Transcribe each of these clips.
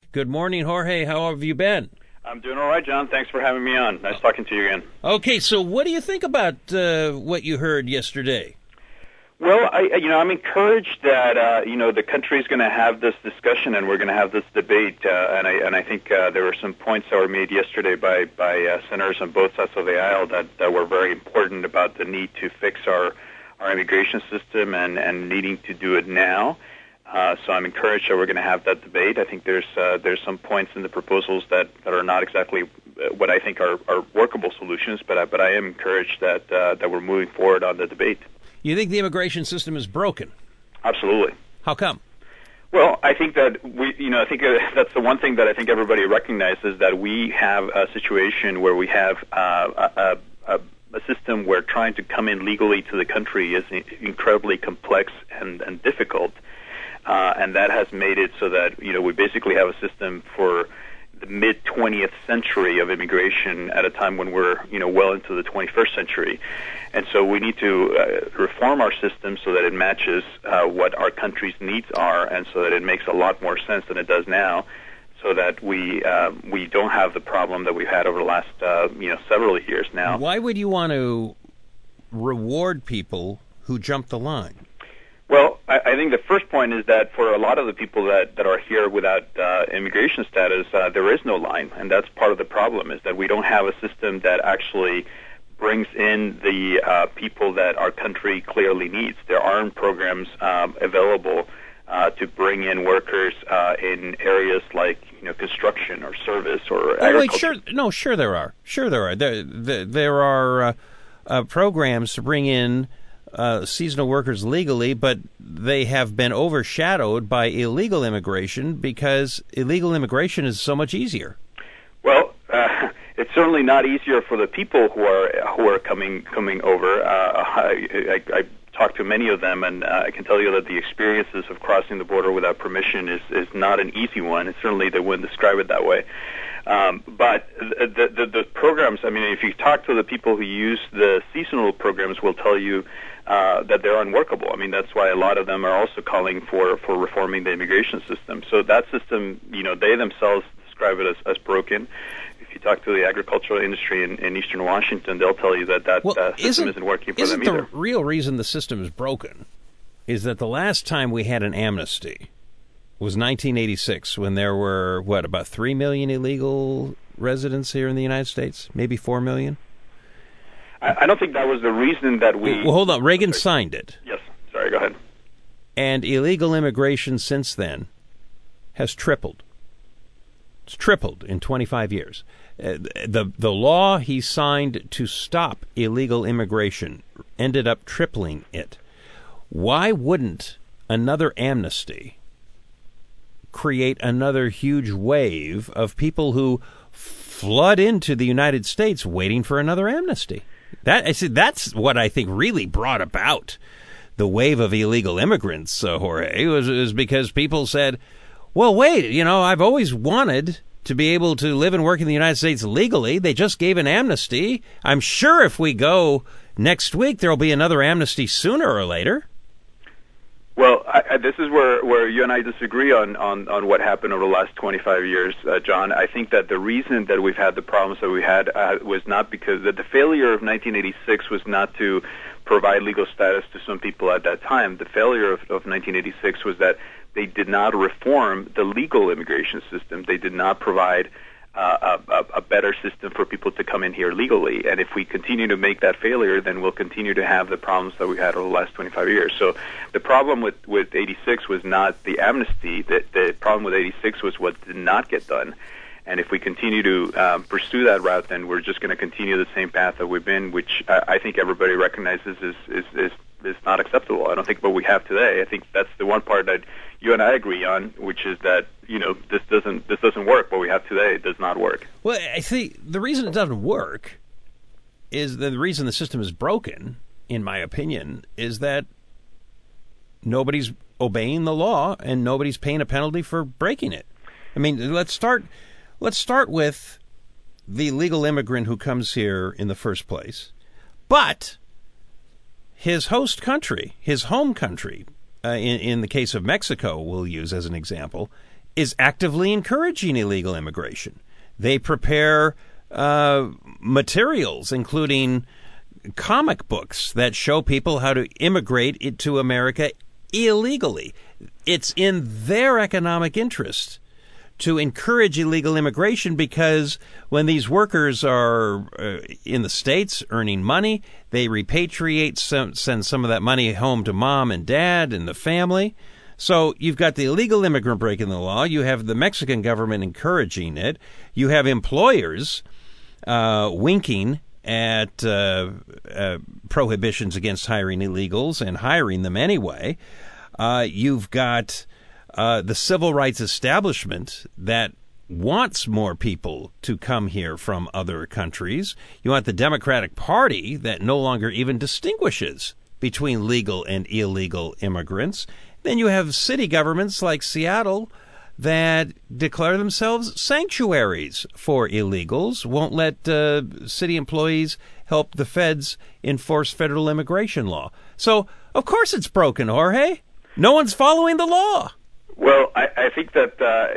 Good morning, Jorge. How have you been? I'm doing all right, John. Thanks for having me on. Nice talking to you again. Okay, so what do you think about what you heard yesterday? Well, I'm encouraged that the country is going to have this discussion and we're going to have this debate, and I think there were some points that were made yesterday by senators on both sides of the aisle that were very important about the need to fix our immigration system and needing to do it now. So I'm encouraged that we're going to have that debate. I think there's some points in the proposals that are not exactly what I think are workable solutions, but I am encouraged that we're moving forward on the debate. You think the immigration system is broken? Absolutely. How come? Well, I think that I think that's the one thing that I think everybody recognizes, that we have a situation where we have a system where trying to come in legally to the country is incredibly complex and difficult. And that has made it so that, we basically have a system for the mid-20th century of immigration at a time when we're, well into the 21st century. And so we need to reform our system so that it matches what our country's needs are, and so that it makes a lot more sense than it does now, so that we don't have the problem that we've had over the last, several years now. Why would you want to reward people who jump the line? Well, I think the first point is that for a lot of the people that are here without immigration status, there is no line, and that's part of the problem, is that we don't have a system that actually brings in the people that our country clearly needs. There aren't programs available to bring in workers in areas like construction or service or agriculture. Sure there are. There are programs to bring in seasonal workers legally, but they have been overshadowed by illegal immigration because illegal immigration is so much easier. Well, it's certainly not easier for the people who are coming over. I talked to many of them, and I can tell you that the experiences of crossing the border without permission is not an easy one. Certainly, they wouldn't describe it that way. But the programs, if you talk to the people who use the seasonal programs, will tell you that they're unworkable. That's why a lot of them are also calling for reforming the immigration system. So that system, they themselves describe it as broken. If you talk to the agricultural industry in eastern Washington, they'll tell you that system isn't working for them either. The real reason the system is broken is that the last time we had an amnesty was 1986, when there were, about 3 million illegal residents here in the United States? Maybe 4 million? I don't think that was the reason that we... Well, hold on. Reagan signed it. Yes. Sorry, go ahead. And illegal immigration since then has tripled. It's tripled in 25 years. The law he signed to stop illegal immigration ended up tripling it. Why wouldn't another amnesty create another huge wave of people who flood into the United States waiting for another amnesty? That's what I think really brought about the wave of illegal immigrants, Jorge, was because people said, well, wait, I've always wanted to be able to live and work in the United States legally. They just gave an amnesty. I'm sure if we go next week, there'll be another amnesty sooner or later. Well, this is where you and I disagree on what happened over the last 25 years, John. I think that the reason that we've had the problems that we had was not because the failure of 1986 was not to provide legal status to some people at that time. The failure of 1986 was that they did not reform the legal immigration system. They did not provide a better system for people to come in here legally. And if we continue to make that failure, then we'll continue to have the problems that we had over the last 25 years. So the problem with 86 was not the amnesty. The problem with 86 was what did not get done. And if we continue to pursue that route, then we're just going to continue the same path that we've been, which I think everybody recognizes is not acceptable. I don't think what we have today. I think that's the one part that you and I agree on, which is that this doesn't work. What we have today does not work. Well, I think the reason it doesn't work is the reason the system is broken, in my opinion, is that nobody's obeying the law and nobody's paying a penalty for breaking it. Let's start with the legal immigrant who comes here in the first place, but his host country, his home country, in the case of Mexico, we'll use as an example, is actively encouraging illegal immigration. They prepare materials, including comic books that show people how to immigrate to America illegally. It's in their economic interest to encourage illegal immigration, because when these workers are in the States earning money, they repatriate, send some of that money home to mom and dad and the family. So you've got the illegal immigrant breaking the law. You have the Mexican government encouraging it. You have employers winking at prohibitions against hiring illegals and hiring them anyway. You've got the civil rights establishment that wants more people to come here from other countries. You want the Democratic Party that no longer even distinguishes between legal and illegal immigrants. Then you have city governments like Seattle that declare themselves sanctuaries for illegals, won't let city employees help the feds enforce federal immigration law. So, of course it's broken, Jorge. No one's following the law. Well, I think that,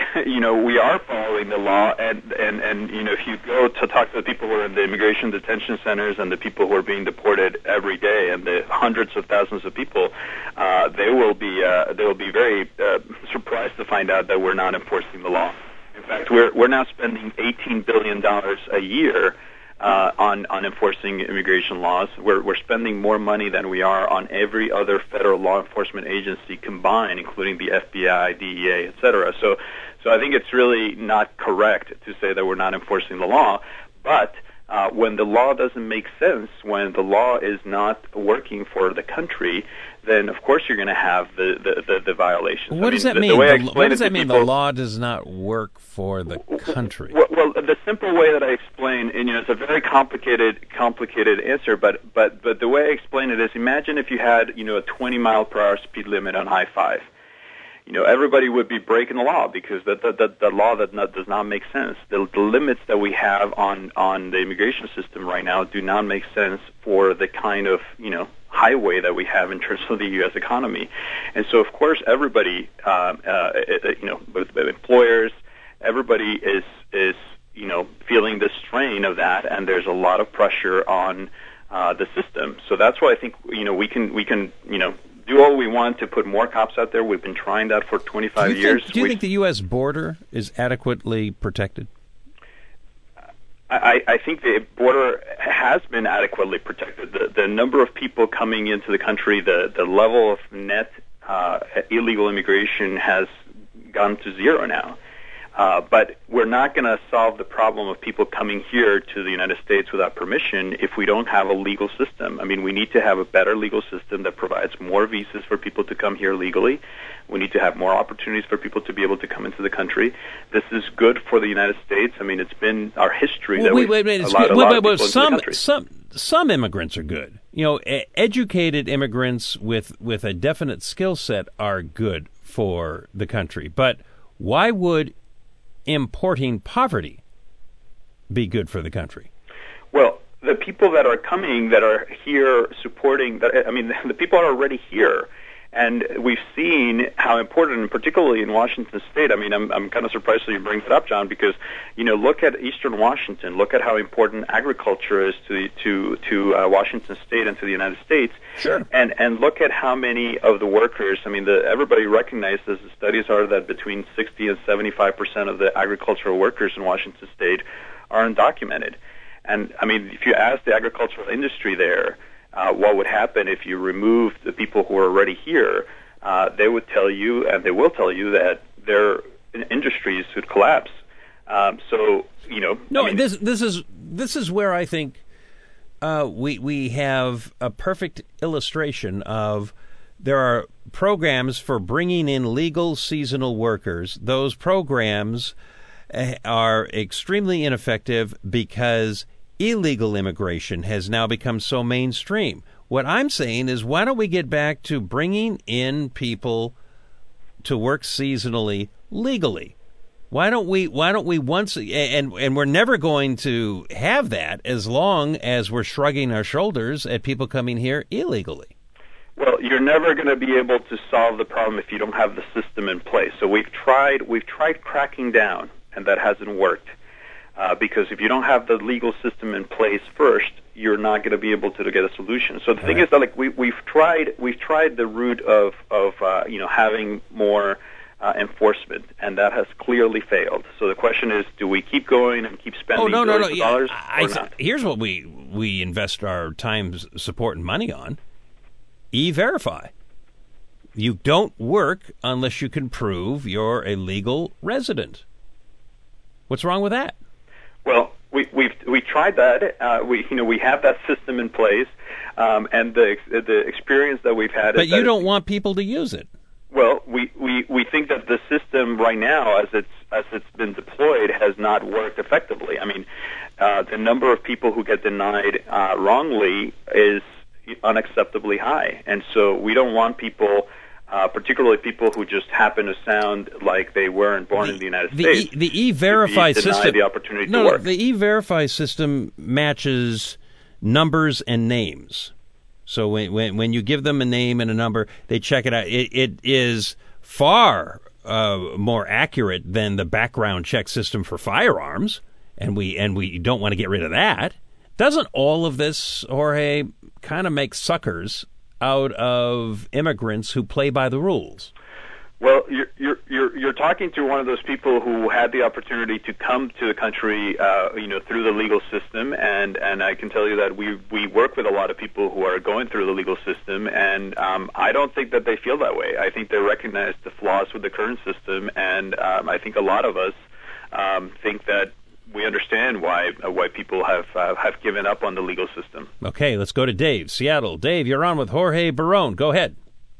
we are following the law, and if you go to talk to the people who are in the immigration detention centers and the people who are being deported every day, and the hundreds of thousands of people, they will be very surprised to find out that we're not enforcing the law. In fact, we're now spending $18 billion a year on enforcing immigration laws. We're spending more money than we are on every other federal law enforcement agency combined, including the FBI, DEA, et cetera. So I think it's really not correct to say that we're not enforcing the law. But when the law doesn't make sense, when the law is not working for the country, then of course you're going to have the violations. What does that mean? What does that mean? The law does not work for the country. Well, the simple way that I explain, and it's a very complicated answer, but the way I explain it is: imagine if you had a 20-mile-per-hour speed limit on I-5. Everybody would be breaking the law because the law does not make sense. The limits that we have on the immigration system right now do not make sense for the kind of highway that we have in terms of the U.S. economy. And so, of course, everybody, with employers, everybody is feeling the strain of that, and there's a lot of pressure on the system. So that's why I think we can do all we want to put more cops out there. We've been trying that for 25 years. Do you think the U.S. border is adequately protected? I think the border has been adequately protected. The number of people coming into the country, the level of net illegal immigration has gone to zero now. But we're not going to solve the problem of people coming here to the United States without permission if we don't have a legal system. I mean, we need to have a better legal system that provides more visas for people to come here legally. We need to have more opportunities for people to be able to come into the country. This is good for the United States. I mean, it's been our history that we've allowed a lot of people into the country. Some immigrants are good. Educated immigrants with a definite skill set are good for the country. But why would importing poverty be good for the country? Well, the people that are coming, that are here supporting, the people are already here. And we've seen how important, and particularly in Washington State. I mean, I'm kind of surprised that you bring that up, John, because look at Eastern Washington. Look at how important agriculture is to Washington State and to the United States. Sure. And look at how many of the workers. I mean, everybody recognizes, the studies are that between 60 and 75% of the agricultural workers in Washington State are undocumented. And I mean, if you ask the agricultural industry there, what would happen if you removed the people who are already here, they would tell you, and they will tell you, that their industries would collapse. This is where I think we have a perfect illustration of there are programs for bringing in legal seasonal workers. Those programs are extremely ineffective because illegal immigration has now become so mainstream. What I'm saying is, why don't we get back to bringing in people to work seasonally legally? Why don't we once, and we're never going to have that as long as we're shrugging our shoulders at people coming here illegally. Well, you're never going to be able to solve the problem if you don't have the system in place. So we've tried cracking down, and that hasn't worked. Because if you don't have the legal system in place first, you're not going to be able to get a solution. So the thing is that, like, we've tried the route of having more enforcement, and that has clearly failed. So the question is, do we keep going and keep spending billions of dollars or not? Here's what we invest our time, support, and money on: E-Verify. You don't work unless you can prove you're a legal resident. What's wrong with that? Well, we tried that. We have that system in place, and the experience that we've had. But you don't want people to use it. Well, we think that the system right now, as it's been deployed, has not worked effectively. I mean, the number of people who get denied wrongly is unacceptably high, and so we don't want people. Particularly people who just happen to sound like they weren't born in the United States. The E-Verify system. The opportunity to work. The E-Verify system matches numbers and names. So when you give them a name and a number, they check it out. It is far more accurate than the background check system for firearms, and we don't want to get rid of that. Doesn't all of this, Jorge, kind of make suckers out of immigrants who play by the rules? Well, you're talking to one of those people who had the opportunity to come to the country, through the legal system, and I can tell you that we work with a lot of people who are going through the legal system, and I don't think that they feel that way. I think they recognize the flaws with the current system, and I think a lot of us think that we understand why people have given up on the legal system. Okay, let's go to Dave, Seattle. Dave, you're on with Jorge Barron. Go ahead.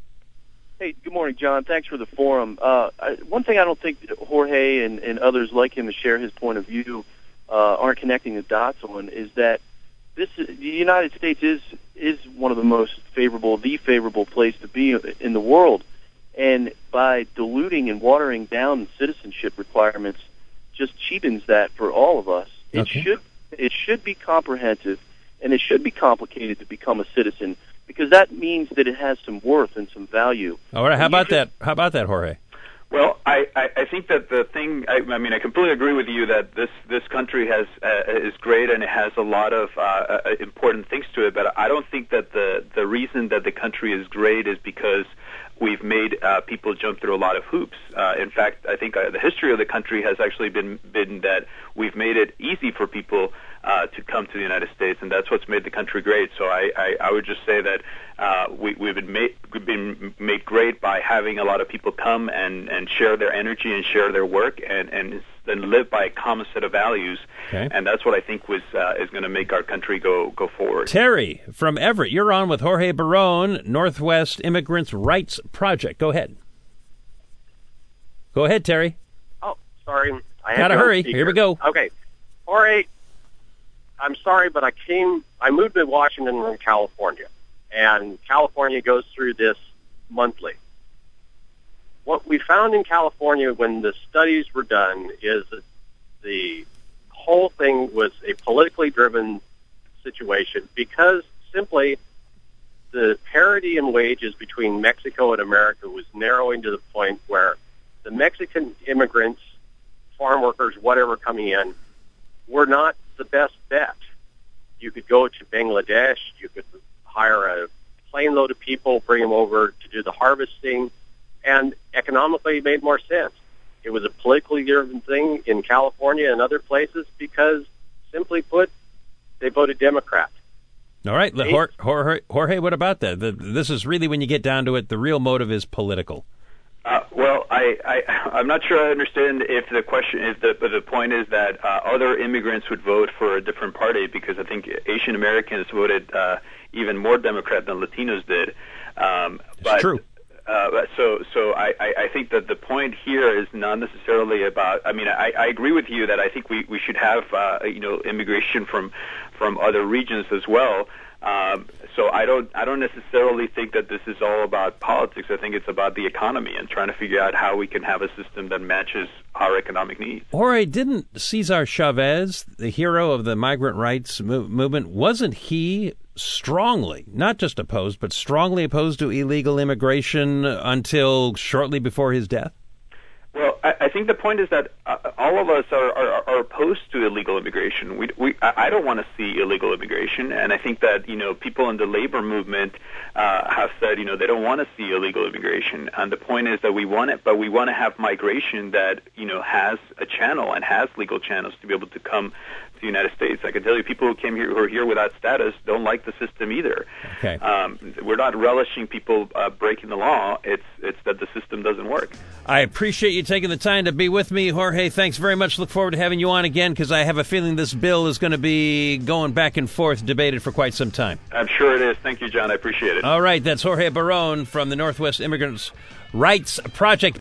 Hey, good morning, John. Thanks for the forum. One thing I don't think Jorge and others like him to share his point of view aren't connecting the dots on is that the United States is one of the favorable place to be in the world. And by diluting and watering down citizenship requirements, just cheapens that for all of us. It should be comprehensive, and it should be complicated to become a citizen, because that means that it has some worth and some value. All right, how about that, Jorge? Well, I think that the thing. I completely agree with you that this country is great and it has a lot of important things to it. But I don't think that the reason that the country is great is because we've made people jump through a lot of hoops. In fact, I think the history of the country has actually been that we've made it easy for people to come to the United States, and that's what's made the country great. So I would just say that we've been made great by having a lot of people come and share their energy and share their work and then live by a common set of values. Okay. And that's what I think is going to make our country go forward. Terry from Everett, you're on with Jorge Barron, Northwest Immigrants' Rights Project. Go ahead. Go ahead, Terry. Oh, sorry. Gotta hurry. Here we go. Okay. Jorge, I'm sorry, but I moved to Washington from California, and California goes through this monthly. What we found in California when the studies were done is that the whole thing was a politically driven situation because simply the parity in wages between Mexico and America was narrowing to the point where the Mexican immigrants, farm workers, whatever coming in, were not the best bet. You could go to Bangladesh, you could hire a plane load of people, bring them over to do the harvesting, and economically it made more sense. It was a politically driven thing in California and other places because, simply put, they voted Democrat. All right, Jorge, what about that? This is really, when you get down to it, the real motive is political. Well, I'm not sure I understand if the question is the point is that other immigrants would vote for a different party, because I think Asian Americans voted even more Democrat than Latinos did. It's true. So I think that the point here is not necessarily about. I mean, I agree with you that I think we should have immigration from other regions as well. So I don't necessarily think that this is all about politics. I think it's about the economy and trying to figure out how we can have a system that matches our economic needs. Jorge, didn't Cesar Chavez, the hero of the migrant rights movement, wasn't he strongly, not just opposed, but strongly opposed to illegal immigration until shortly before his death? Well, I think the point is that all of us are opposed to illegal immigration. I don't want to see illegal immigration, and I think that people in the labor movement have said they don't want to see illegal immigration. And the point is that we want it, but we want to have migration that has a channel and has legal channels to be able to come to the United States. I can tell you, people who are here without status don't like the system either. Okay. We're not relishing people breaking the law. It's that the system doesn't work. I appreciate you taking the time to be with me, Jorge. Thanks very much. Look forward to having you on again, because I have a feeling this bill is going to be going back and forth, debated for quite some time. I'm sure it is. Thank you, John. I appreciate it. All right. That's Jorge Barron from the Northwest Immigrants' Rights Project.